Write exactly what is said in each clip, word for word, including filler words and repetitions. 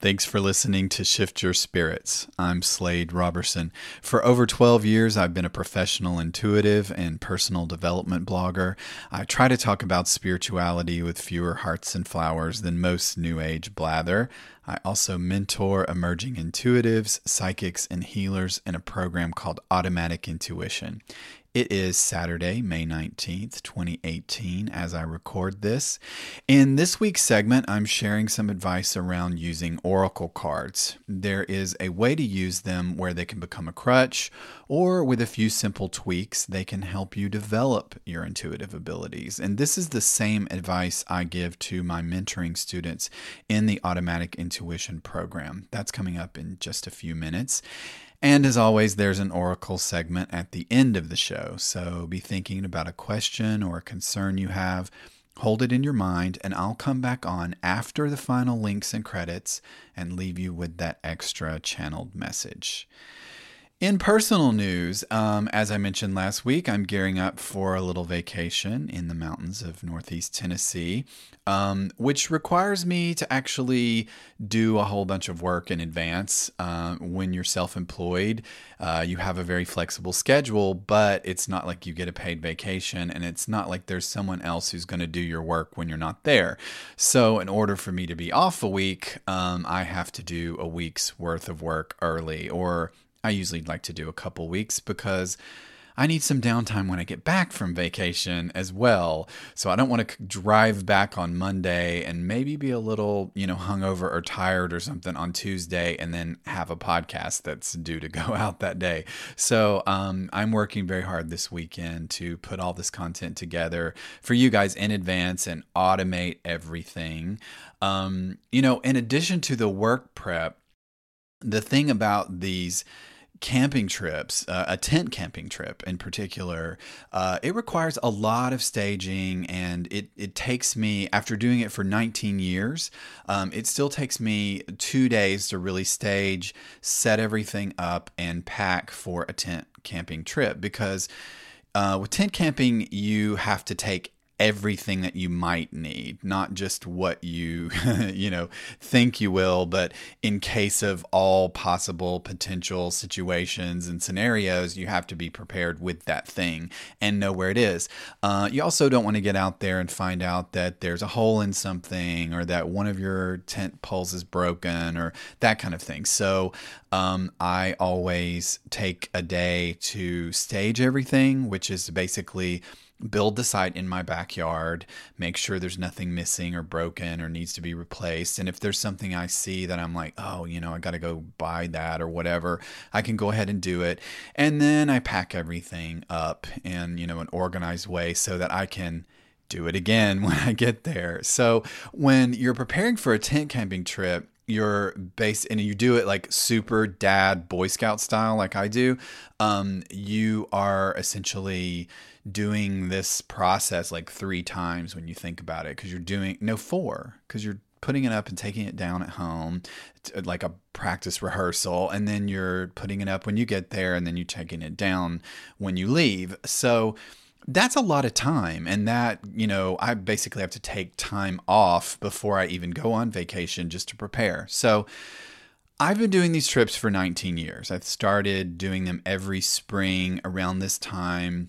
Thanks for listening to Shift Your Spirits. I'm Slade Robertson. For over twelve years, I've been a professional intuitive and personal development blogger. I try to talk about spirituality with fewer hearts and flowers than most New Age blather. I also mentor emerging intuitives, psychics, and healers in a program called Automatic Intuition. It is Saturday, May nineteenth, twenty eighteen, as I record this. In this week's segment, I'm sharing some advice around using oracle cards. There is a way to use them where they can become a crutch, or with a few simple tweaks, they can help you develop your intuitive abilities. And this is the same advice I give to my mentoring students in the Automatic Intuition program. That's coming up in just a few minutes. And as always, there's an oracle segment at the end of the show. So be thinking about a question or a concern you have. Hold it in your mind, and I'll come back on after the final links and credits and leave you with that extra channeled message. In personal news, um, as I mentioned last week, I'm gearing up for a little vacation in the mountains of Northeast Tennessee, um, which requires me to actually do a whole bunch of work in advance. Uh, when you're self-employed, uh, you have a very flexible schedule, but it's not like you get a paid vacation, and it's not like there's someone else who's going to do your work when you're not there. So in order for me to be off a week, um, I have to do a week's worth of work early, or I usually like to do a couple weeks because I need some downtime when I get back from vacation as well. So I don't want to drive back on Monday and maybe be a little, you know, hungover or tired or something on Tuesday and then have a podcast that's due to go out that day. So um, I'm working very hard this weekend to put all this content together for you guys in advance and automate everything. Um, you know, in addition to the work prep, the thing about these camping trips, uh, a tent camping trip in particular, uh, it requires a lot of staging, and it, it takes me, after doing it for nineteen years, um, it still takes me two days to really stage, set everything up, and pack for a tent camping trip. Because uh, with tent camping, you have to take everything that you might need, not just what you, you know, think you will, but in case of all possible potential situations and scenarios, you have to be prepared with that thing and know where it is. Uh, you also don't want to get out there and find out that there's a hole in something, or that one of your tent poles is broken, or that kind of thing. So um, I always take a day to stage everything, which is basically build the site in my backyard, make sure there's nothing missing or broken or needs to be replaced. And if there's something I see that I'm like, oh, you know, I got to go buy that or whatever, I can go ahead and do it. And then I pack everything up in, you know, an organized way so that I can do it again when I get there. So when you're preparing for a tent camping trip, you're based, and you do it like super dad Boy Scout style, like I do, um, you are essentially doing this process like three times when you think about it, because you're doing, no, four, because you're putting it up and taking it down at home, like a practice rehearsal, and then you're putting it up when you get there, and then you're taking it down when you leave. So that's a lot of time. And that, you know, I basically have to take time off before I even go on vacation just to prepare. So I've been doing these trips for nineteen years. I've started doing them every spring around this time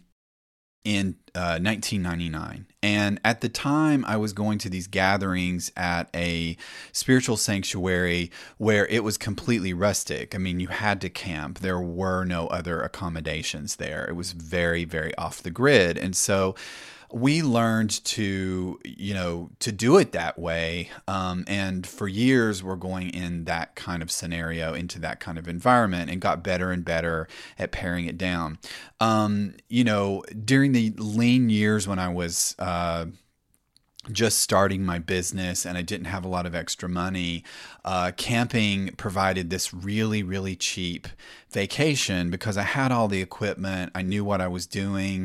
in uh, nineteen ninety-nine. And at the time, I was going to these gatherings at a spiritual sanctuary where it was completely rustic. I mean, you had to camp. There were no other accommodations there. It was very, very off the grid. And so we learned to, you know, to do it that way. Um, and for years, we're going in that kind of scenario, into that kind of environment, and got better and better at paring it down. Um, you know, during the lean years when I was uh, just starting my business and I didn't have a lot of extra money, uh, camping provided this really, really cheap vacation because I had all the equipment. I knew what I was doing.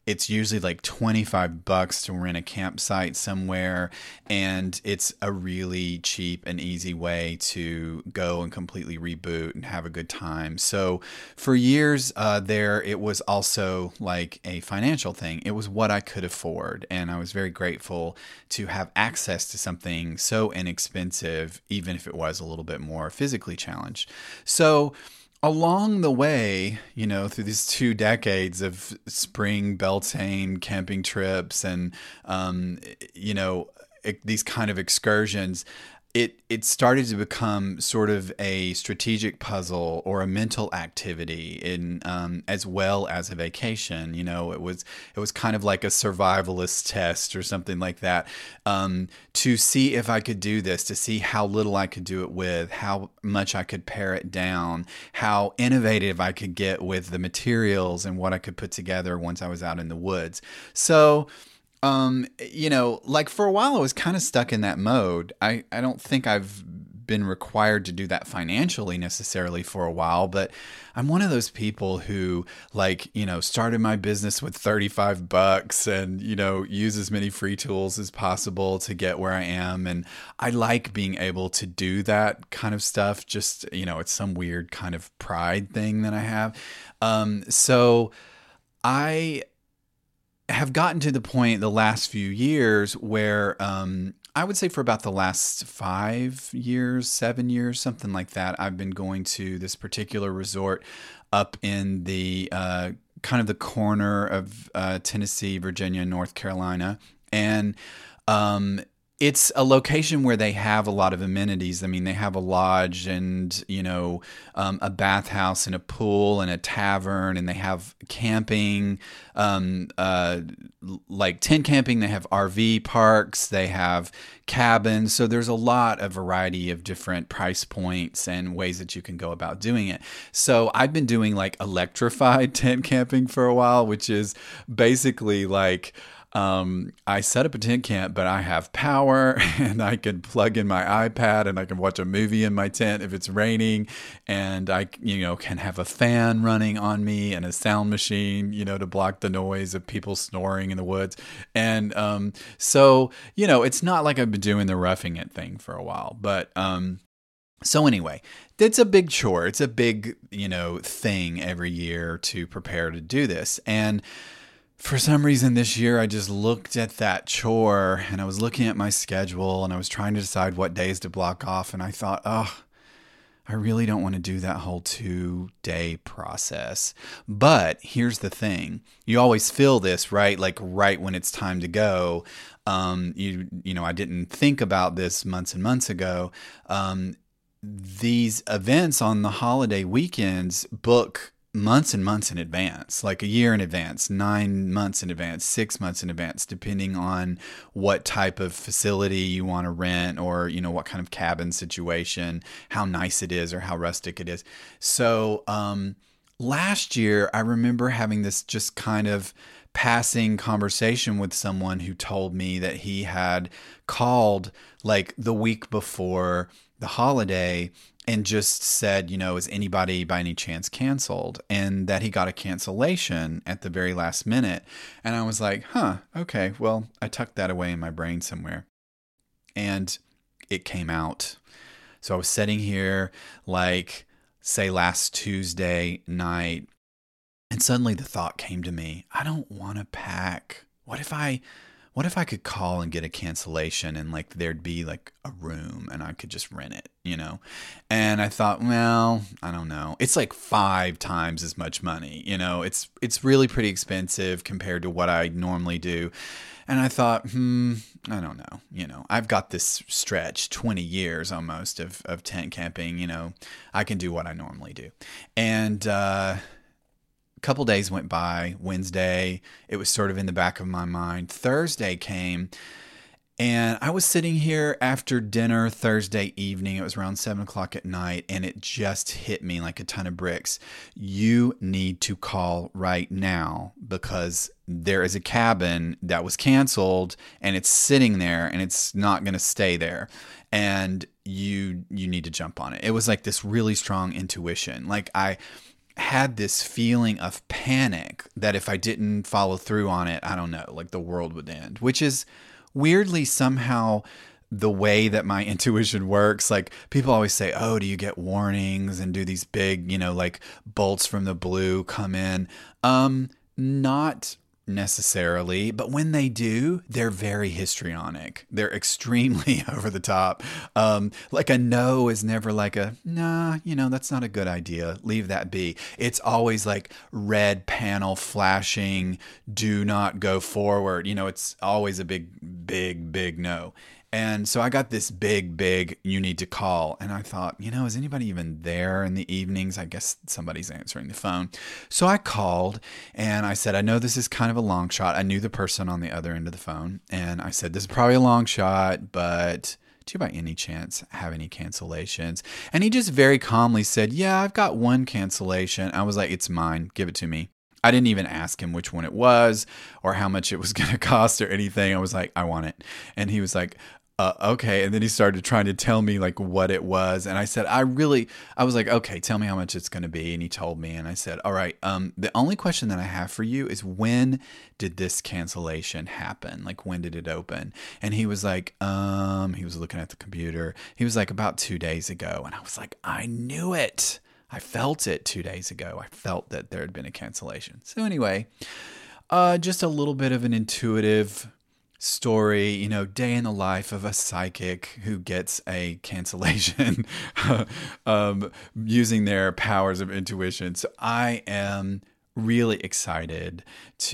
It's usually like twenty-five bucks to rent a campsite somewhere. And it's a really cheap and easy way to go and completely reboot and have a good time. So for years uh, there, it was also like a financial thing. It was what I could afford. And I was very grateful to have access to something so inexpensive, even if it was a little bit more physically challenged. So along the way, you know, through these two decades of spring Beltane camping trips and, um, you know, e- these kind of excursions, it it started to become sort of a strategic puzzle or a mental activity in um, as well as a vacation. You know, it was it was kind of like a survivalist test or something like that, um, to see if I could do this, to see how little I could do it with, how much I could pare it down, how innovative I could get with the materials and what I could put together once I was out in the woods. So. Um, you know, like for a while I was kind of stuck in that mode. I, I don't think I've been required to do that financially necessarily for a while, but I'm one of those people who like, you know, started my business with thirty-five bucks and, you know, use as many free tools as possible to get where I am. And I like being able to do that kind of stuff. Just, you know, it's some weird kind of pride thing that I have. Um, so I have gotten to the point the last few years where um, I would say for about the last five years, seven years, something like that, I've been going to this particular resort up in the uh, kind of the corner of uh, Tennessee, Virginia, North Carolina. And um, it's a location where they have a lot of amenities. I mean, they have a lodge and, you know, um, a bathhouse and a pool and a tavern, and they have camping, um, uh, like tent camping. They have R V parks, they have cabins. So there's a lot of variety of different price points and ways that you can go about doing it. So I've been doing like electrified tent camping for a while, which is basically like, Um, I set up a tent camp, but I have power and I can plug in my iPad and I can watch a movie in my tent if it's raining, and I, you know, can have a fan running on me and a sound machine, you know, to block the noise of people snoring in the woods. And, um, so, you know, it's not like I've been doing the roughing it thing for a while, but, um, so anyway, it's a big chore. It's a big, you know, thing every year to prepare to do this. And for some reason this year, I just looked at that chore and I was looking at my schedule and I was trying to decide what days to block off. And I thought, oh, I really don't want to do that whole two day process. But here's the thing. You always feel this, right? Like right when it's time to go. Um, you, you know, I didn't think about this months and months ago. Um, these events on the holiday weekends book months and months in advance, like a year in advance, nine months in advance, six months in advance, depending on what type of facility you want to rent, or, you know, what kind of cabin situation, how nice it is or how rustic it is. So, um, last year, I remember having this just kind of passing conversation with someone who told me that he had called like the week before the holiday and just said, you know, is anybody by any chance canceled? And that he got a cancellation at the very last minute. And I was like, huh, okay, well, I tucked that away in my brain somewhere. And it came out. So I was sitting here like, say, last Tuesday night, and suddenly the thought came to me, I don't want to pack. What if I... What if I could call and get a cancellation and like there'd be like a room and I could just rent it, you know? And I thought, well, I don't know. It's like five times as much money, you know? It's it's really pretty expensive compared to what I normally do. And I thought, hmm, I don't know. You know, I've got this stretch, twenty years almost of, of tent camping, you know, I can do what I normally do. And, uh, couple days went by. Wednesday, it was sort of in the back of my mind. Thursday came, and I was sitting here after dinner Thursday evening. It was around seven o'clock at night, and it just hit me like a ton of bricks. You need to call right now because there is a cabin that was canceled, and it's sitting there, and it's not going to stay there. And you you need to jump on it. It was like this really strong intuition. Like I... had this feeling of panic that if I didn't follow through on it, I don't know, like the world would end, which is weirdly somehow the way that my intuition works. Like people always say, oh, do you get warnings and do these big, you know, like bolts from the blue come in? Um, not necessarily, but when they do, they're very histrionic. They're extremely over the top. Um, like a no is never like a, nah, you know, that's not a good idea. Leave that be. It's always like red panel flashing, do not go forward. You know, it's always a big, big, big no. And so I got this big, big, you need to call. And I thought, you know, is anybody even there in the evenings? I guess somebody's answering the phone. So I called and I said, I know this is kind of a long shot. I knew the person on the other end of the phone. And I said, this is probably a long shot, but do you by any chance have any cancellations? And he just very calmly said, yeah, I've got one cancellation. I was like, it's mine. Give it to me. I didn't even ask him which one it was or how much it was going to cost or anything. I was like, I want it. And he was like, Uh, okay. And then he started trying to tell me like what it was. And I said, I really, I was like, okay, tell me how much it's going to be. And he told me, and I said, all right. Um, the only question that I have for you is when did this cancellation happen? Like, when did it open? And he was like, um, he was looking at the computer. He was like, about two days ago. And I was like, I knew it. I felt it two days ago. I felt that there had been a cancellation. So anyway, uh, just a little bit of an intuitive story, you know, day in the life of a psychic who gets a cancellation um, using their powers of intuition. So I am really excited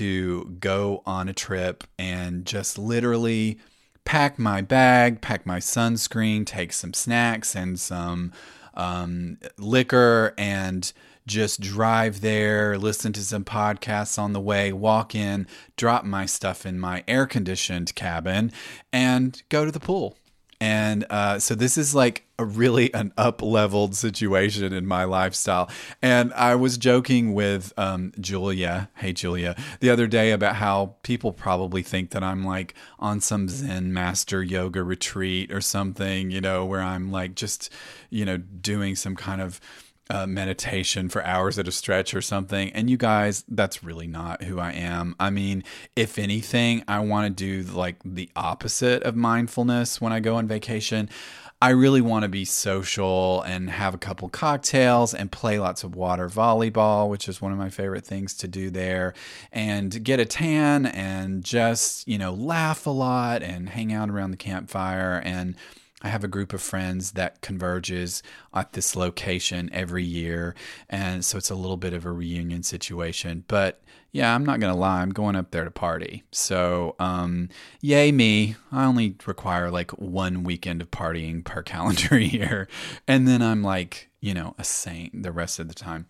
to go on a trip and just literally pack my bag, pack my sunscreen, take some snacks and some um, liquor, and just drive there, listen to some podcasts on the way, walk in, drop my stuff in my air-conditioned cabin, and go to the pool. And uh, so this is like a really an up-leveled situation in my lifestyle. And I was joking with um, Julia, hey Julia, the other day about how people probably think that I'm like on some Zen master yoga retreat or something, you know, where I'm like just, you know, doing some kind of Uh, meditation for hours at a stretch or something. And you guys, that's really not who I am. I mean, if anything, I want to do like the opposite of mindfulness when I go on vacation. I really want to be social and have a couple cocktails and play lots of water volleyball, which is one of my favorite things to do there, and get a tan and just, you know, laugh a lot and hang out around the campfire. And I have a group of friends that converges at this location every year. And so it's a little bit of a reunion situation. But yeah, I'm not going to lie. I'm going up there to party. So um, yay me. I only require like one weekend of partying per calendar year. And then I'm like, you know, a saint the rest of the time.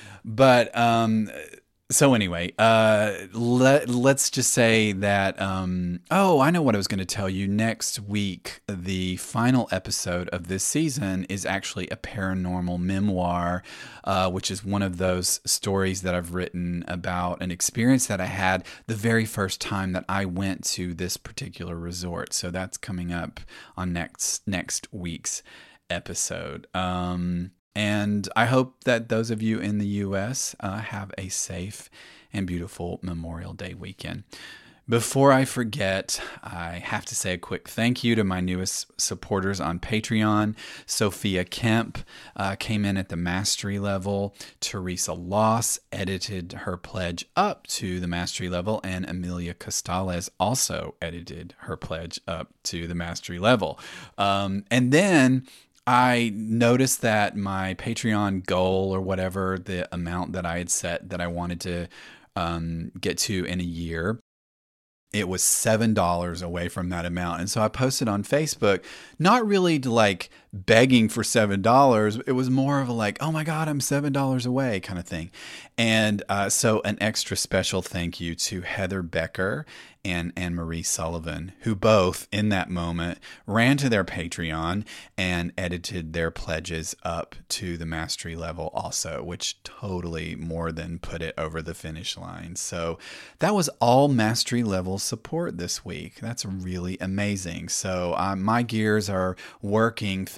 But um So anyway, uh, let, let's just say that, um, oh, I know what I was going to tell you. Next week, the final episode of this season is actually a paranormal memoir, uh, which is one of those stories that I've written about an experience that I had the very first time that I went to this particular resort. So that's coming up on next next week's episode. Um And I hope that those of you in the U S uh, have a safe and beautiful Memorial Day weekend. Before I forget, I have to say a quick thank you to my newest supporters on Patreon. Sophia Kemp uh, came in at the mastery level. Teresa Loss edited her pledge up to the mastery level. And Amelia Costales also edited her pledge up to the mastery level. Um, and then I noticed that my Patreon goal, or whatever the amount that I had set that I wanted to um, get to in a year, it was seven dollars away from that amount. And so I posted on Facebook, not really to like begging for seven dollars. It was more of a like, oh my God, I'm seven dollars away kind of thing. And uh, so an extra special thank you to Heather Becker and Anne-Marie Sullivan, who both in that moment ran to their Patreon and edited their pledges up to the mastery level also, which totally more than put it over the finish line. So that was all mastery level support this week. That's really amazing. So uh, my gears are working, thinking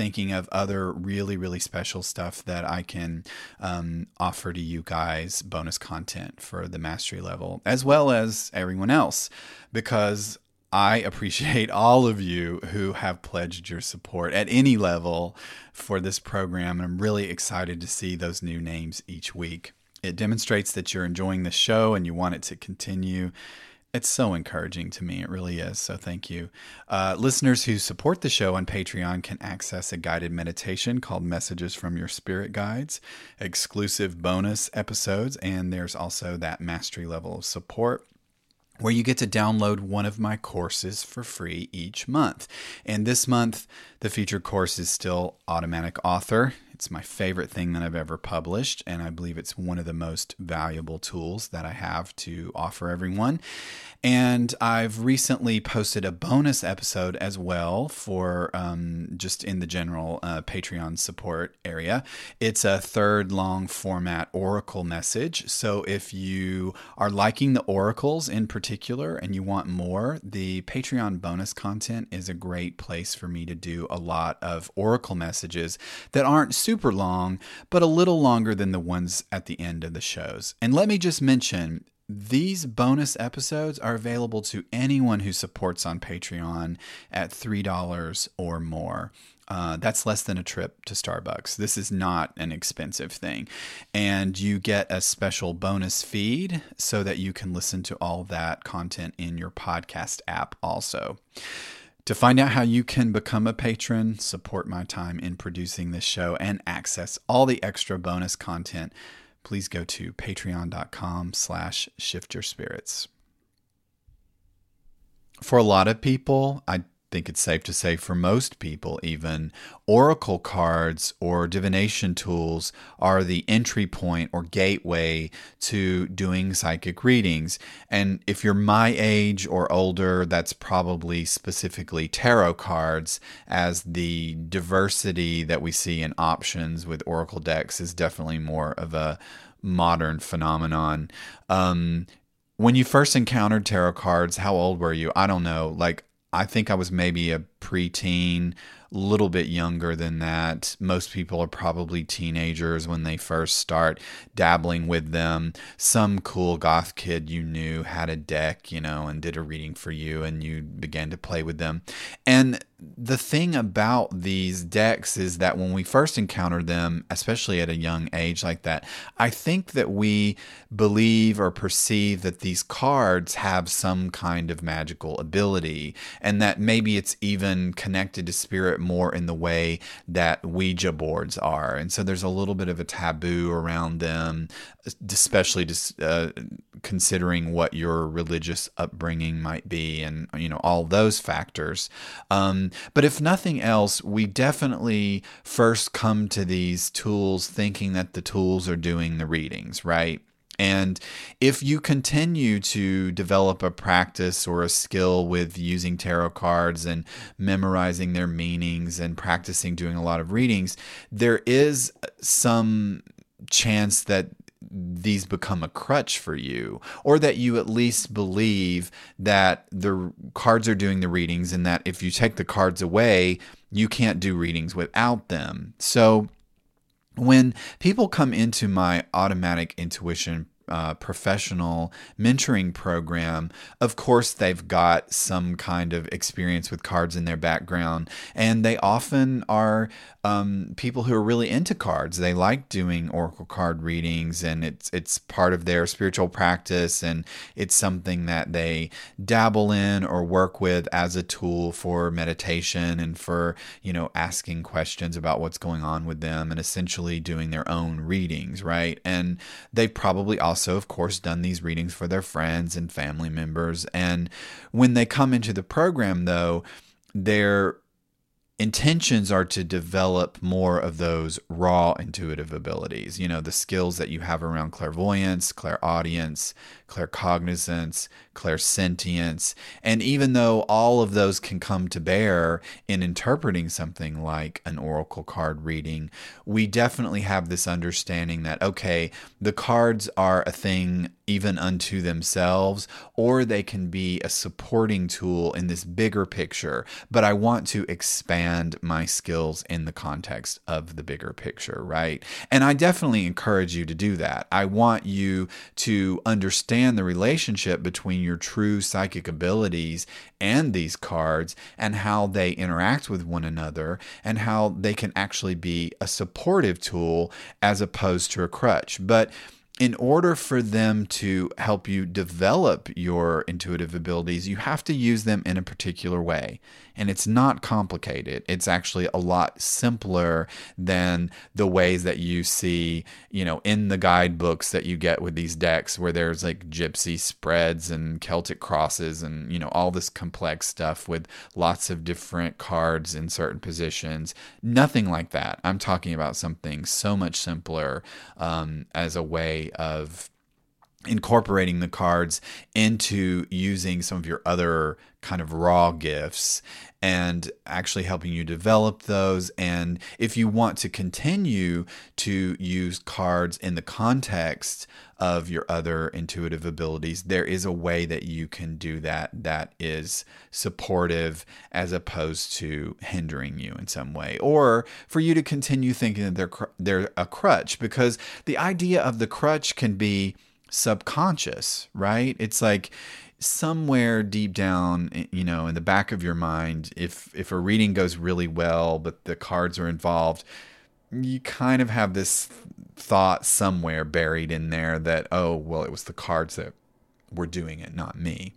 thinking of other really, really special stuff that I can um, offer to you guys, bonus content for the mastery level, as well as everyone else, because I appreciate all of you who have pledged your support at any level for this program. And I'm really excited to see those new names each week. It demonstrates that you're enjoying the show and you want it to continue. It's so encouraging to me. It really is. So thank you. Uh, listeners who support the show on Patreon can access a guided meditation called Messages from Your Spirit Guides, exclusive bonus episodes, and there's also that mastery level of support where you get to download one of my courses for free each month. And this month, the featured course is still Automatic Author. It's my favorite thing that I've ever published, and I believe it's one of the most valuable tools that I have to offer everyone. And I've recently posted a bonus episode as well for um, just in the general uh, Patreon support area. It's a third long format oracle message. So if you are liking the oracles in particular and you want more, the Patreon bonus content is a great place for me to do a lot of oracle messages that aren't super long, but a little longer than the ones at the end of the shows. And let me just mention, these bonus episodes are available to anyone who supports on Patreon at three dollars or more. Uh, that's less than a trip to Starbucks. This is not an expensive thing. And you get a special bonus feed so that you can listen to all that content in your podcast app also. To find out how you can become a patron, support my time in producing this show, and access all the extra bonus content, please go to patreon.com slash shiftyourspirits. For a lot of people, I think it's safe to say for most people even, oracle cards or divination tools are the entry point or gateway to doing psychic readings. And if you're my age or older, that's probably specifically tarot cards, as the diversity that we see in options with oracle decks is definitely more of a modern phenomenon. Um, when you first encountered tarot cards, how old were you? I don't know. Like, I think I was maybe a preteen, a little bit younger than that. Most people are probably teenagers when they first start dabbling with them. Some cool goth kid you knew had a deck, you know, and did a reading for you, and you began to play with them. And the thing about these decks is that when we first encounter them, especially at a young age like that, I think that we believe or perceive that these cards have some kind of magical ability, and that maybe it's even connected to spirit more in the way that Ouija boards are. And so there's a little bit of a taboo around them, especially just uh, considering what your religious upbringing might be, and, you know, all those factors. Um, But if nothing else, we definitely first come to these tools thinking that the tools are doing the readings, right? And if you continue to develop a practice or a skill with using tarot cards and memorizing their meanings and practicing doing a lot of readings, there is some chance that these become a crutch for you, or that you at least believe that the cards are doing the readings, and that if you take the cards away, you can't do readings without them. So when people come into my Automatic Intuition Uh, professional mentoring program, of course they've got some kind of experience with cards in their background, and they often are um, people who are really into cards. They like doing oracle card readings, and it's it's part of their spiritual practice, and it's something that they dabble in or work with as a tool for meditation and for, you know, asking questions about what's going on with them, and essentially doing their own readings, right? And they've probably also also, of course, done these readings for their friends and family members. And when they come into the program, though, their intentions are to develop more of those raw intuitive abilities, you know, the skills that you have around clairvoyance, clairaudience, claircognizance, clairsentience. And even though all of those can come to bear in interpreting something like an oracle card reading, we definitely have this understanding that, okay, the cards are a thing even unto themselves, or they can be a supporting tool in this bigger picture, but I want to expand my skills in the context of the bigger picture, right? And I definitely encourage you to do that. I want you to understand the relationship between your true psychic abilities and these cards, and how they interact with one another, and how they can actually be a supportive tool as opposed to a crutch. But in order for them to help you develop your intuitive abilities, you have to use them in a particular way. And it's not complicated. It's actually a lot simpler than the ways that you see, you know, in the guidebooks that you get with these decks, where there's like gypsy spreads and Celtic crosses and, you know, all this complex stuff with lots of different cards in certain positions. Nothing like that. I'm talking about something so much simpler, um, as a way of incorporating the cards into using some of your other kind of raw gifts and actually helping you develop those. And if you want to continue to use cards in the context of your other intuitive abilities, there is a way that you can do that that is supportive as opposed to hindering you in some way, or for you to continue thinking that they're cr- they're a crutch, because the idea of the crutch can be subconscious, right? It's like somewhere deep down, you know, in the back of your mind, if if a reading goes really well, but the cards are involved, you kind of have this thought somewhere buried in there that, oh, well, it was the cards that were doing it, not me.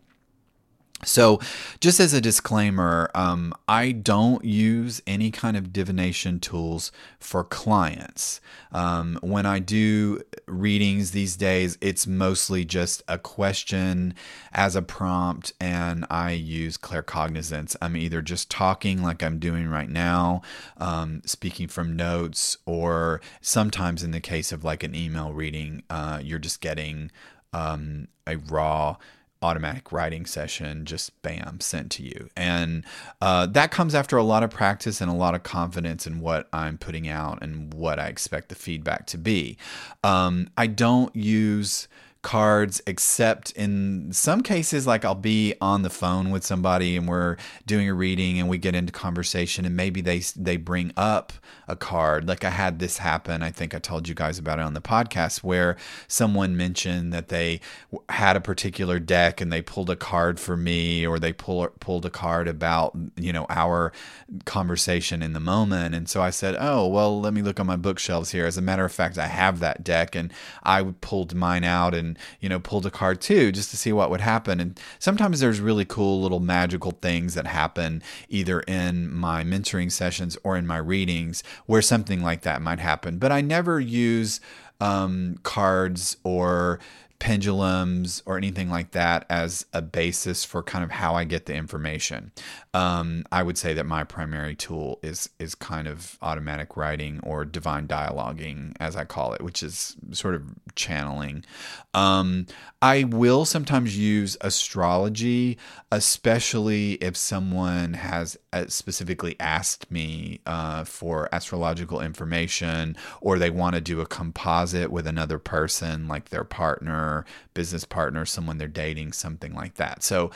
So just as a disclaimer, um, I don't use any kind of divination tools for clients. Um, when I do readings these days, it's mostly just a question as a prompt, and I use claircognizance. I'm either just talking like I'm doing right now, um, speaking from notes, or sometimes in the case of like an email reading, uh, you're just getting um, a raw automatic writing session, just bam, sent to you. And uh, that comes after a lot of practice and a lot of confidence in what I'm putting out and what I expect the feedback to be. Um, I don't use cards except in some cases, like I'll be on the phone with somebody and we're doing a reading and we get into conversation and maybe they they bring up a card. Like I had this happen, I think I told you guys about it on the podcast, where someone mentioned that they had a particular deck and they pulled a card for me, or they pull, pulled a card about, you know, our conversation in the moment. And so I said, oh, well, let me look on my bookshelves here. As a matter of fact, I have that deck, and I pulled mine out and And, you know, pulled a card too, just to see what would happen. And sometimes there's really cool little magical things that happen either in my mentoring sessions or in my readings where something like that might happen. But I never use um, cards or pendulums or anything like that as a basis for kind of how I get the information. Um, I would say that my primary tool is is kind of automatic writing, or divine dialoguing, as I call it, which is sort of channeling. Um, I will sometimes use astrology, especially if someone has specifically asked me uh, for astrological information, or they want to do a composite with another person, like their partner, business partner, someone they're dating, something like that. So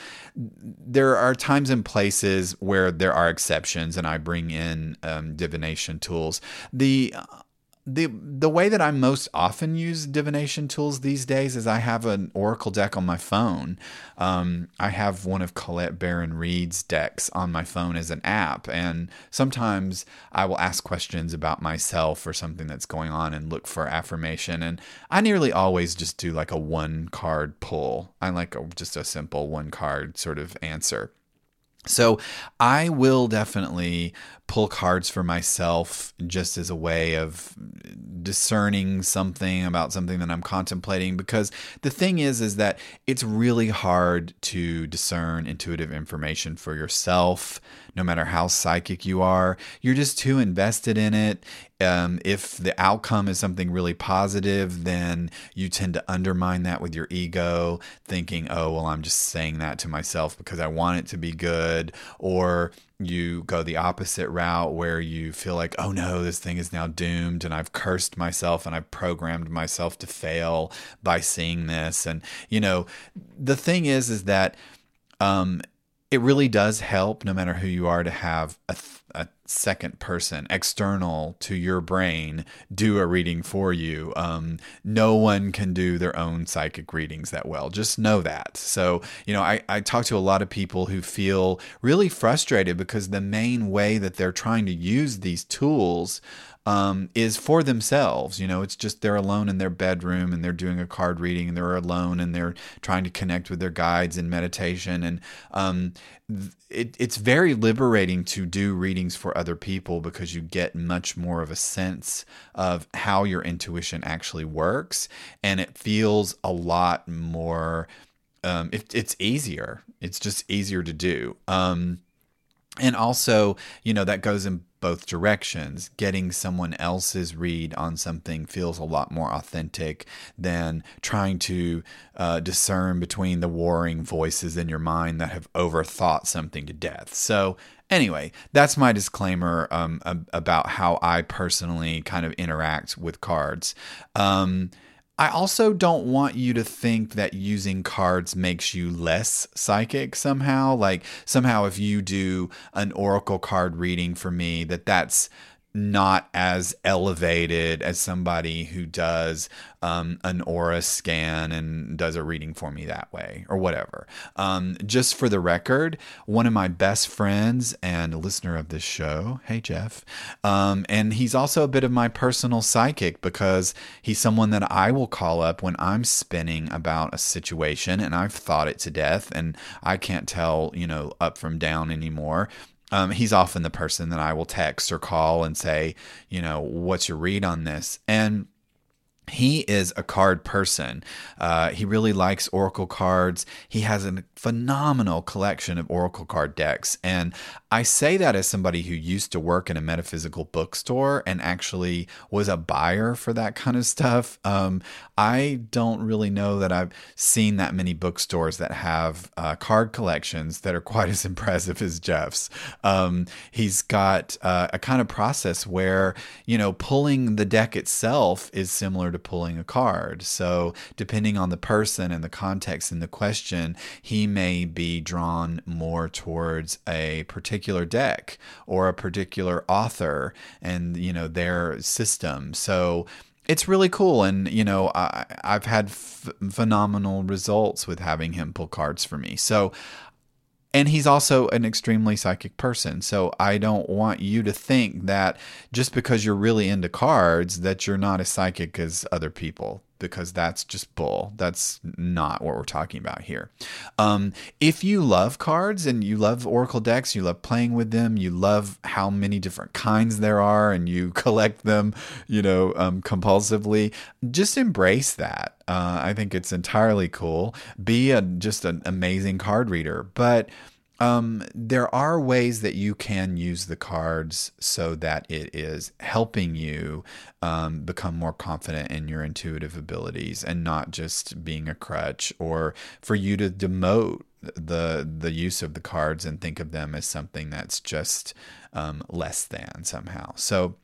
there are times and places where there are exceptions, and I bring in um, divination tools. The The the way that I most often use divination tools these days is I have an oracle deck on my phone. Um, I have one of Colette Baron Reed's decks on my phone as an app, and sometimes I will ask questions about myself or something that's going on and look for affirmation. And I nearly always just do like a one card pull. I like a, just a simple one card sort of answer. So I will definitely pull cards for myself just as a way of discerning something about something that I'm contemplating, because the thing is, is that it's really hard to discern intuitive information for yourself, no matter how psychic you are. You're just too invested in it. Um, if the outcome is something really positive, then you tend to undermine that with your ego, thinking, oh, well, I'm just saying that to myself because I want it to be good. Or you go the opposite route where you feel like, oh no, this thing is now doomed and I've cursed myself and I've programmed myself to fail by seeing this. And, you know, the thing is, is that um, it really does help, no matter who you are, to have a, a second person external to your brain do a reading for you. Um, no one can do their own psychic readings that well. Just know that. So, you know, I, I talk to a lot of people who feel really frustrated because the main way that they're trying to use these tools Um, is for themselves. You know, it's just they're alone in their bedroom and they're doing a card reading and they're alone and they're trying to connect with their guides in meditation. And um, it, it's very liberating to do readings for other people because you get much more of a sense of how your intuition actually works. And it feels a lot more, um, it, it's easier. It's just easier to do. Um, and also, you know, that goes in both directions. Getting someone else's read on something feels a lot more authentic than trying to uh, discern between the warring voices in your mind that have overthought something to death. So anyway, that's my disclaimer um, about how I personally kind of interact with cards. Um, I also don't want you to think that using cards makes you less psychic somehow. Like somehow if you do an oracle card reading for me, that that's not as elevated as somebody who does um, an aura scan and does a reading for me that way or whatever. Um, just for the record, one of my best friends and a listener of this show, hey Jeff, um, and he's also a bit of my personal psychic because he's someone that I will call up when I'm spinning about a situation and I've thought it to death and I can't tell, you know, up from down anymore. Um, he's often the person that I will text or call and say, you know, what's your read on this? And he is a card person. Uh, he really likes oracle cards. He has a phenomenal collection of oracle card decks. And I say that as somebody who used to work in a metaphysical bookstore and actually was a buyer for that kind of stuff. Um, I don't really know that I've seen that many bookstores that have uh, card collections that are quite as impressive as Jeff's. Um, he's got uh, a kind of process where, you know, pulling the deck itself is similar to pulling a card. So depending on the person and the context in the question, he may be drawn more towards a particular deck or a particular author and, you know, their system. So it's really cool. And, you know, I, I've had f- phenomenal results with having him pull cards for me. So And he's also an extremely psychic person. So I don't want you to think that just because you're really into cards that you're not as psychic as other people, because that's just bull. That's not what we're talking about here. Um, if you love cards and you love oracle decks, you love playing with them, you love how many different kinds there are, and you collect them, you know, um, compulsively, just embrace that. Uh, I think it's entirely cool. Be a, just an amazing card reader. But um, there are ways that you can use the cards so that it is helping you um, become more confident in your intuitive abilities and not just being a crutch, or for you to demote the the use of the cards and think of them as something that's just um, less than somehow. So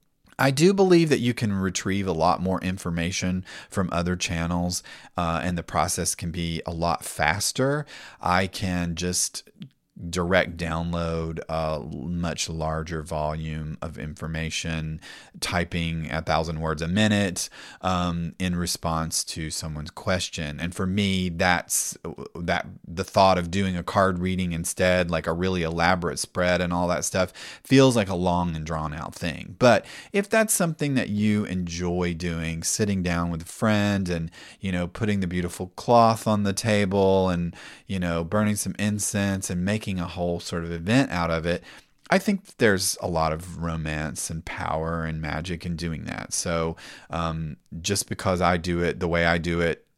I do believe that you can retrieve a lot more information from other channels, uh, and the process can be a lot faster. I can just direct download a much larger volume of information, typing a thousand words a minute um, in response to someone's question. And for me, that's that the thought of doing a card reading instead, like a really elaborate spread and all that stuff, feels like a long and drawn out thing. But if that's something that you enjoy doing, sitting down with a friend and, you know, putting the beautiful cloth on the table and, you know, burning some incense and making a whole sort of event out of it, I think there's a lot of romance and power and magic in doing that. So um, just because I do it the way I do it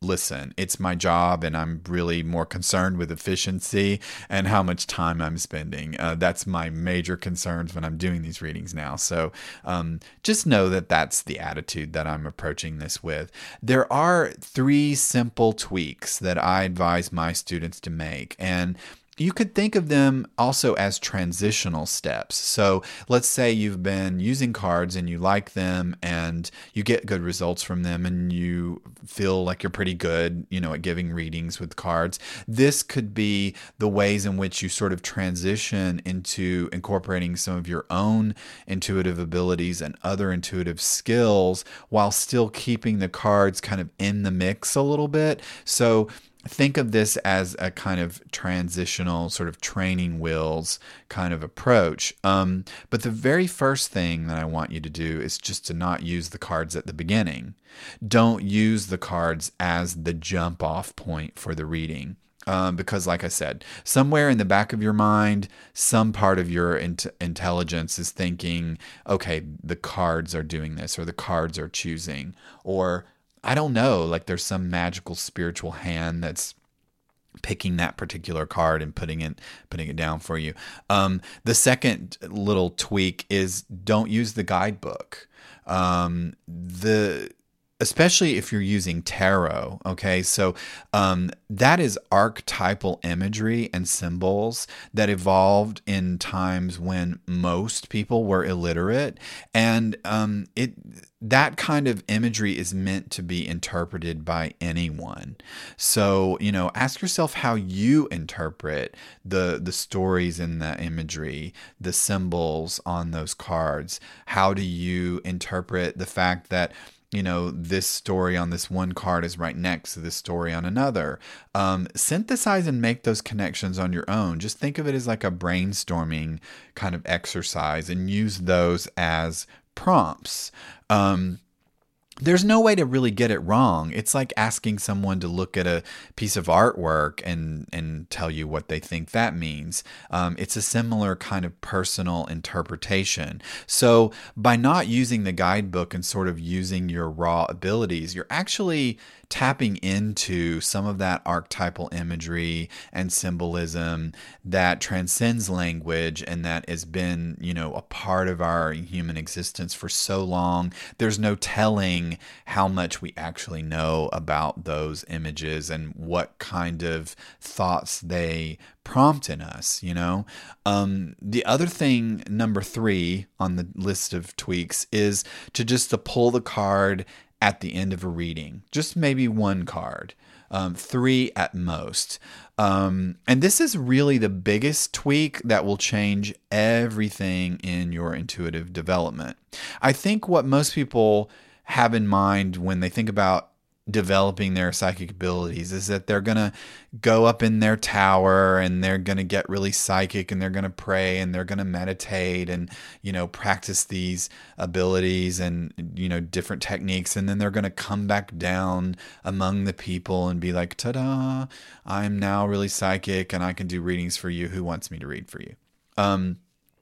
listen, it's my job and I'm really more concerned with efficiency and how much time I'm spending. Uh, that's my major concerns when I'm doing these readings now. So um, just know that that's the attitude that I'm approaching this with. There are three simple tweaks that I advise my students to make. And you could think of them also as transitional steps. So let's say you've been using cards and you like them and you get good results from them and you feel like you're pretty good, you know, at giving readings with cards. This could be the ways in which you sort of transition into incorporating some of your own intuitive abilities and other intuitive skills while still keeping the cards kind of in the mix a little bit. So think of this as a kind of transitional sort of training wheels kind of approach. Um, but the very first thing that I want you to do is just to not use the cards at the beginning. Don't use the cards as the jump off point for the reading. Um, because like I said, somewhere in the back of your mind, some part of your int- intelligence is thinking, okay, the cards are doing this, or the cards are choosing, or I don't know, like there's some magical spiritual hand that's picking that particular card and putting it putting it down for you. Um, the second little tweak is don't use the guidebook. Um, the especially if you're using tarot, okay? So um, that is archetypal imagery and symbols that evolved in times when most people were illiterate. And um, it that kind of imagery is meant to be interpreted by anyone. So, you know, ask yourself how you interpret the the stories in the imagery, the symbols on those cards. How do you interpret the fact that you know, this story on this one card is right next to this story on another. Um, synthesize and make those connections on your own. Just think of it as like a brainstorming kind of exercise and use those as prompts. Um, There's no way to really get it wrong. It's like asking someone to look at a piece of artwork and and tell you what they think that means. Um, it's a similar kind of personal interpretation. So by not using the guidebook and sort of using your raw abilities, you're actually tapping into some of that archetypal imagery and symbolism that transcends language and that has been, you know, a part of our human existence for so long. There's no telling how much we actually know about those images and what kind of thoughts they prompt in us, you know? Um, the other thing, number three on the list of tweaks, is to just to pull the card at the end of a reading, just maybe one card, um, three at most. Um, and this is really the biggest tweak that will change everything in your intuitive development. I think what most people have in mind when they think about developing their psychic abilities is that they're going to go up in their tower and they're going to get really psychic and they're going to pray and they're going to meditate and, you know, practice these abilities and, you know, different techniques. And then they're going to come back down among the people and be like, ta-da, I'm now really psychic and I can do readings for you. Who wants me to read for you? Um,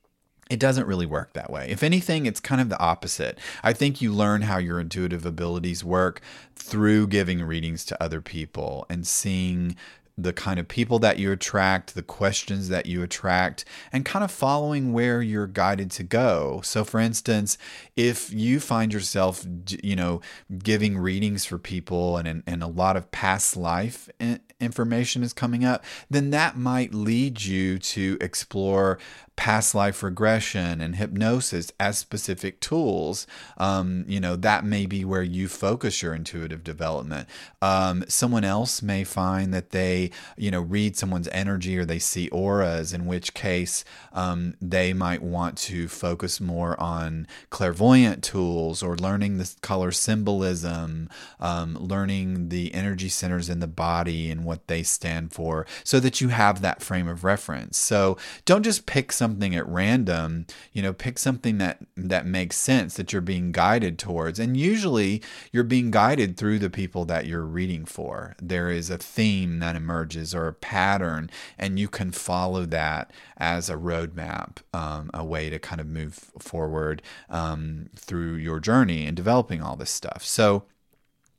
It doesn't really work that way. If anything, it's kind of the opposite. I think you learn how your intuitive abilities work through giving readings to other people and seeing the kind of people that you attract, the questions that you attract, and kind of following where you're guided to go. So for instance, if you find yourself, you know, giving readings for people and, and a lot of past life information is coming up, then that might lead you to explore past life regression and hypnosis as specific tools. Um, you know, that may be where you focus your intuitive development. Um, someone else may find that they, you know, read someone's energy or they see auras, in which case um, they might want to focus more on clairvoyant tools or learning the color symbolism, um, learning the energy centers in the body and what they stand for, so that you have that frame of reference. So don't just pick something at random, you know, pick something that, that makes sense, that you're being guided towards. And usually you're being guided through the people that you're reading for. There is a theme that emerges or a pattern, and you can follow that as a roadmap, um, a way to kind of move forward um, through your journey in developing all this stuff. So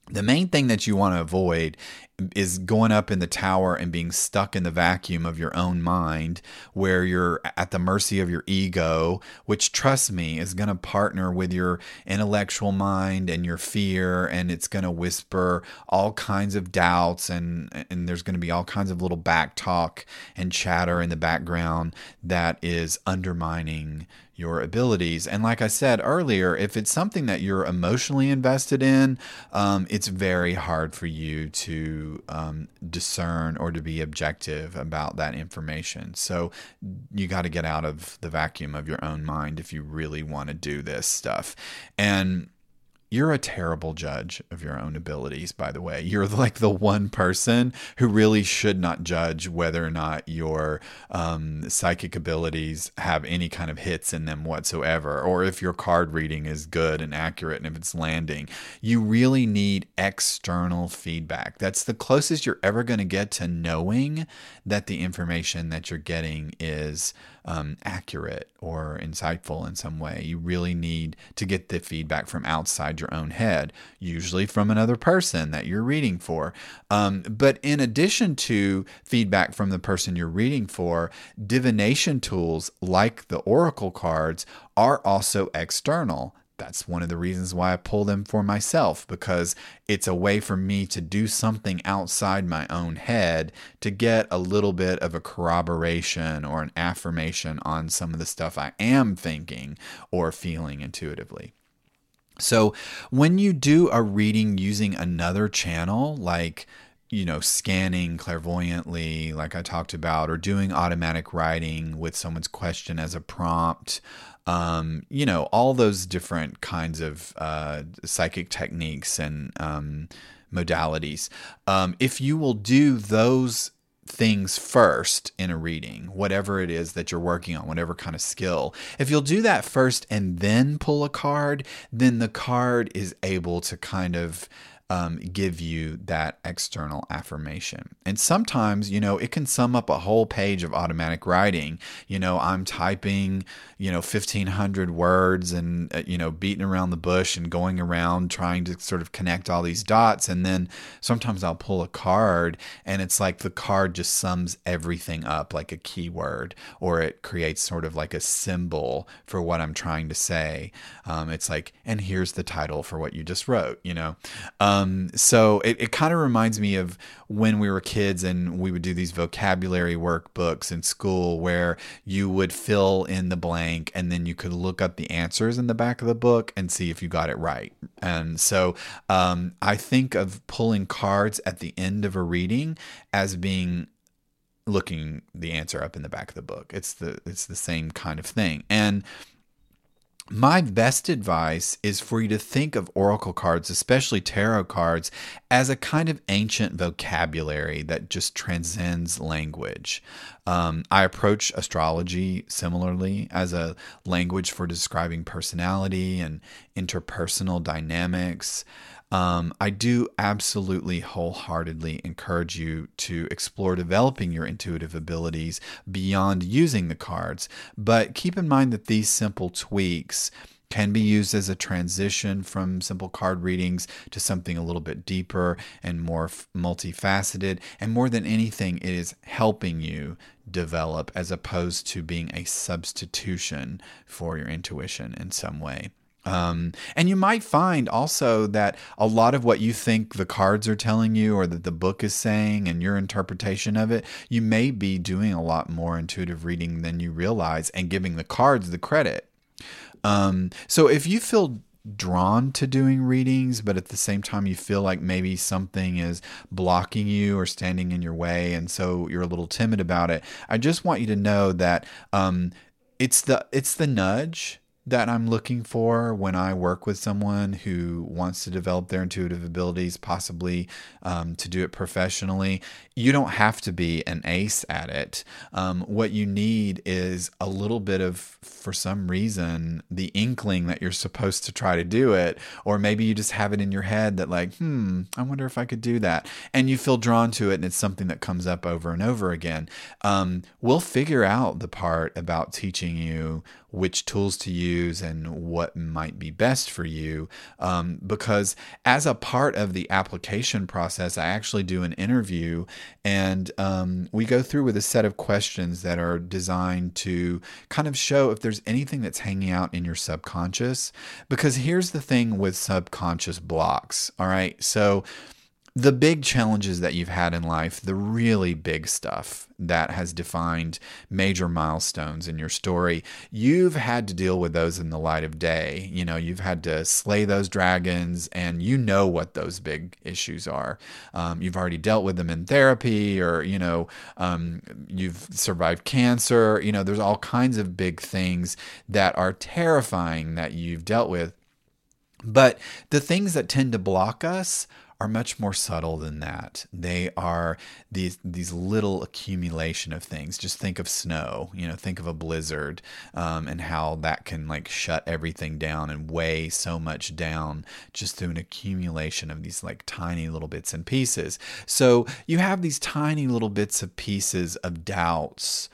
The main thing that you want to avoid is going up in the tower and being stuck in the vacuum of your own mind, where you're at the mercy of your ego, which, trust me, is going to partner with your intellectual mind and your fear, and it's going to whisper all kinds of doubts, and and there's going to be all kinds of little back talk and chatter in the background that is undermining your abilities. And like I said earlier, if it's something that you're emotionally invested in, um, it's very hard for you to um, discern or to be objective about that information. So you got to get out of the vacuum of your own mind if you really want to do this stuff. And you're a terrible judge of your own abilities, by the way. You're like the one person who really should not judge whether or not your um, psychic abilities have any kind of hits in them whatsoever, or if your card reading is good and accurate and if it's landing. You really need external feedback. That's the closest you're ever going to get to knowing that the information that you're getting is Um, accurate or insightful in some way. You really need to get the feedback from outside your own head, usually from another person that you're reading for. Um, but in addition to feedback from the person you're reading for, divination tools like the oracle cards are also external. That's one of the reasons why I pull them for myself, because it's a way for me to do something outside my own head to get a little bit of a corroboration or an affirmation on some of the stuff I am thinking or feeling intuitively. So when you do a reading using another channel, like you know, scanning clairvoyantly, like I talked about, or doing automatic writing with someone's question as a prompt, um, you know, all those different kinds of uh, psychic techniques and um, modalities. Um, if you will do those things first in a reading, whatever it is that you're working on, whatever kind of skill, if you'll do that first and then pull a card, then the card is able to kind of Um, give you that external affirmation. And sometimes, you know, it can sum up a whole page of automatic writing. You know, I'm typing, you know, fifteen hundred words and, uh, you know, beating around the bush and going around trying to sort of connect all these dots. And then sometimes I'll pull a card and it's like the card just sums everything up like a keyword, or it creates sort of like a symbol for what I'm trying to say. Um, it's like, and here's the title for what you just wrote, you know. Um, Um, so it, it kind of reminds me of when we were kids and we would do these vocabulary workbooks in school where you would fill in the blank and then you could look up the answers in the back of the book and see if you got it right. And so um, I think of pulling cards at the end of a reading as being looking the answer up in the back of the book. It's the it's the same kind of thing. And my best advice is for you to think of oracle cards, especially tarot cards, as a kind of ancient vocabulary that just transcends language. Um, I approach astrology similarly, as a language for describing personality and interpersonal dynamics. Um, I do absolutely wholeheartedly encourage you to explore developing your intuitive abilities beyond using the cards. But keep in mind that these simple tweaks can be used as a transition from simple card readings to something a little bit deeper and more f- multifaceted. And more than anything, it is helping you develop as opposed to being a substitution for your intuition in some way. Um, and you might find also that a lot of what you think the cards are telling you or that the book is saying and your interpretation of it, you may be doing a lot more intuitive reading than you realize and giving the cards the credit. Um, so if you feel drawn to doing readings, but at the same time you feel like maybe something is blocking you or standing in your way, and so you're a little timid about it, I just want you to know that um, it's the it's the nudge that I'm looking for when I work with someone who wants to develop their intuitive abilities, possibly um, to do it professionally. You don't have to be an ace at it. Um, what you need is a little bit of, for some reason, the inkling that you're supposed to try to do it, or maybe you just have it in your head that like, hmm, I wonder if I could do that. And you feel drawn to it, and it's something that comes up over and over again. Um, we'll figure out the part about teaching you which tools to use and what might be best for you. Um, because as a part of the application process, I actually do an interview, and um, we go through with a set of questions that are designed to kind of show if there's anything that's hanging out in your subconscious. Because here's the thing with subconscious blocks. All right. So the big challenges that you've had in life, the really big stuff that has defined major milestones in your story, you've had to deal with those in the light of day. You know, you've had to slay those dragons, and you know what those big issues are. Um, you've already dealt with them in therapy, or, you know, um, you've survived cancer. You know, there's all kinds of big things that are terrifying that you've dealt with. But the things that tend to block us are much more subtle than that. They are these these little accumulation of things. Just think of snow, you know, think of a blizzard, um, and how that can like shut everything down and weigh so much down just through an accumulation of these like tiny little bits and pieces. So you have these tiny little bits of pieces of doubts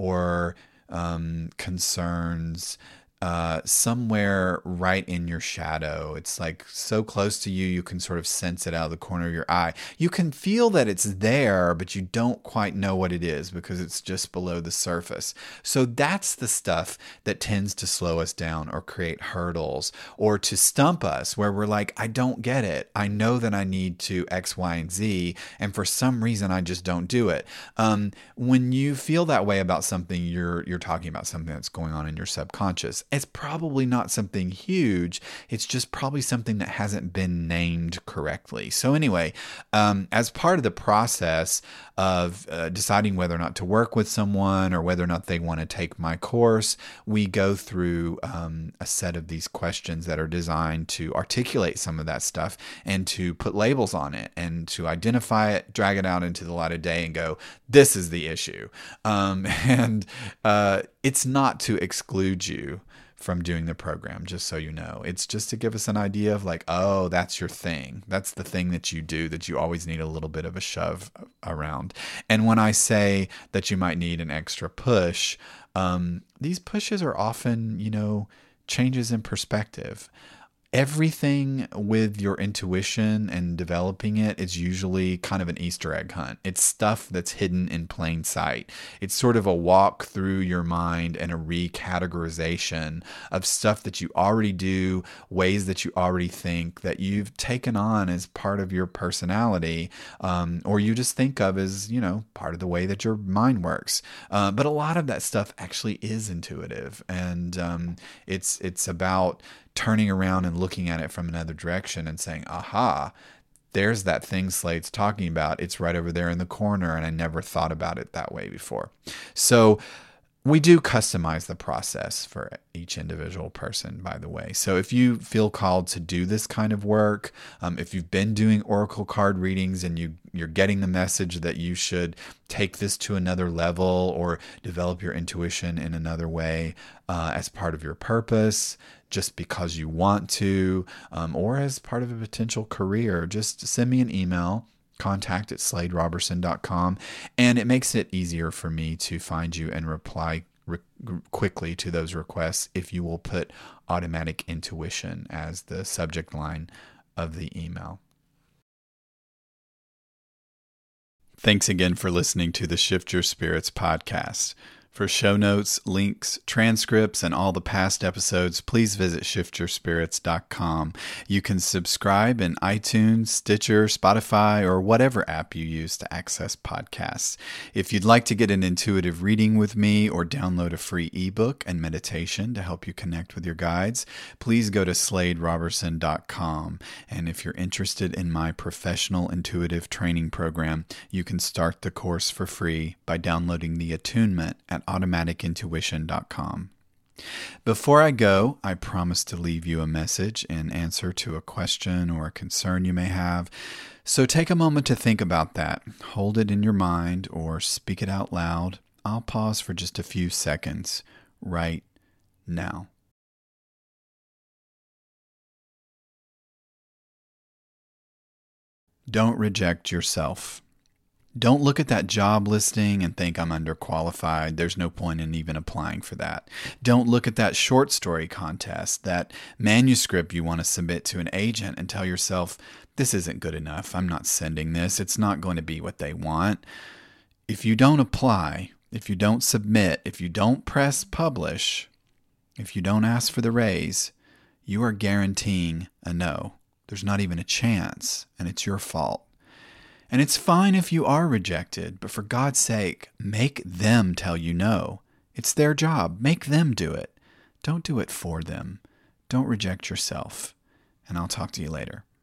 or um, concerns uh, somewhere right in your shadow. It's like so close to you, you can sort of sense it out of the corner of your eye. You can feel that it's there, but you don't quite know what it is because it's just below the surface. So that's the stuff that tends to slow us down or create hurdles or to stump us, where we're like, I don't get it. I know that I need to X, Y, and Z, and for some reason I just don't do it. Um, when you feel that way about something, you're you're talking about something that's going on in your subconscious. It's probably not something huge. It's just probably something that hasn't been named correctly. So anyway, um, as part of the process of uh, deciding whether or not to work with someone or whether or not they want to take my course, we go through um, a set of these questions that are designed to articulate some of that stuff and to put labels on it and to identify it, drag it out into the light of day and go, this is the issue. Um, and uh, it's not to exclude you from doing the program, just so you know. It's just to give us an idea of like, oh, that's your thing. That's the thing that you do that you always need a little bit of a shove around. And when I say that you might need an extra push, um, these pushes are often, you know, changes in perspective. Everything with your intuition and developing it is usually kind of an Easter egg hunt. It's stuff that's hidden in plain sight. It's sort of a walk through your mind and a recategorization of stuff that you already do, ways that you already think, that you've taken on as part of your personality, um, or you just think of as, you know, part of the way that your mind works. Uh, but a lot of that stuff actually is intuitive, and um, it's it's about turning around and looking at it from another direction and saying, aha, there's that thing Slade's talking about. It's right over there in the corner, and I never thought about it that way before. So we do customize the process for each individual person, by the way. So if you feel called to do this kind of work, um, if you've been doing oracle card readings and you, you're getting the message that you should take this to another level or develop your intuition in another way uh, as part of your purpose, just because you want to, um, or as part of a potential career, just send me an email, contact at slade robertson dot com, and it makes it easier for me to find you and reply re- quickly to those requests if you will put automatic intuition as the subject line of the email. Thanks again for listening to the Shift Your Spirits podcast. For show notes, links, transcripts, and all the past episodes, please visit shift your spirits dot com. You can subscribe in iTunes, Stitcher, Spotify, or whatever app you use to access podcasts. If you'd like to get an intuitive reading with me or download a free ebook and meditation to help you connect with your guides, please go to slade robertson dot com. And if you're interested in my professional intuitive training program, you can start the course for free by downloading the attunement at automatic intuition dot com. Before I go, I promise to leave you a message in answer to a question or a concern you may have. So take a moment to think about that. Hold it in your mind or speak it out loud. I'll pause for just a few seconds right now. Don't reject yourself. Don't look at that job listing and think I'm underqualified. There's no point in even applying for that. Don't look at that short story contest, that manuscript you want to submit to an agent and tell yourself, this isn't good enough. I'm not sending this. It's not going to be what they want. If you don't apply, if you don't submit, if you don't press publish, if you don't ask for the raise, you are guaranteeing a no. There's not even a chance, and it's your fault. And it's fine if you are rejected, but for God's sake, make them tell you no. It's their job. Make them do it. Don't do it for them. Don't reject yourself. And I'll talk to you later.